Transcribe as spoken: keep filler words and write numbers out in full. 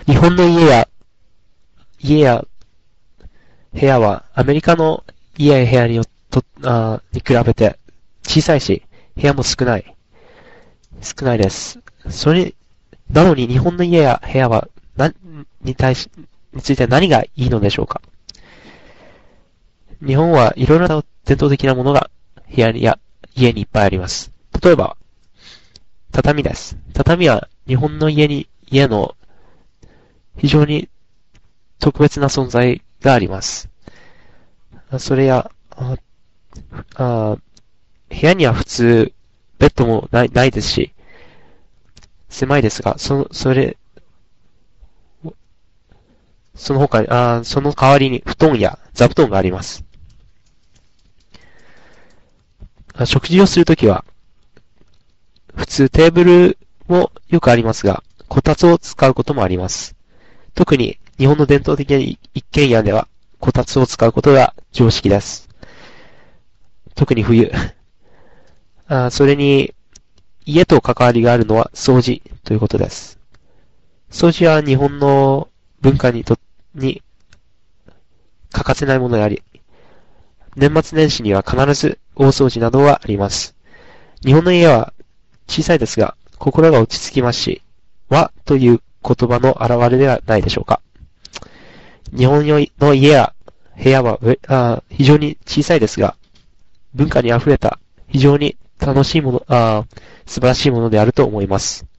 日本の家や、家や部屋はアメリカの家や部屋によとあに比べて小さいし、部屋も少ない。少ないです。それ、なのに日本の家や部屋は、な、に対し、について何がいいのでしょうか。日本はいろいろな伝統的なものが部屋にや家にいっぱいあります。例えば、畳です。畳は日本の家に、家の非常に特別な存在があります。それや、ああ部屋には普通、ベッドもない、ないですし、狭いですが、そ、それ、その他に、あその代わりに布団や座布団があります。食事をするときは、普通テーブルもよくありますが、こたつを使うこともあります。特に日本の伝統的な一軒家では、こたつを使うことが常識です。特に冬。あそれに、家と関わりがあるのは掃除ということです。掃除は日本の文化にと、に欠かせないものであり、年末年始には必ず大掃除などはあります。日本の家は小さいですが、心が落ち着きますし、和という言葉の表れではないでしょうか。日本の家や部屋はあ非常に小さいですが、文化に溢れた非常に楽しいもの、あ素晴らしいものであると思います。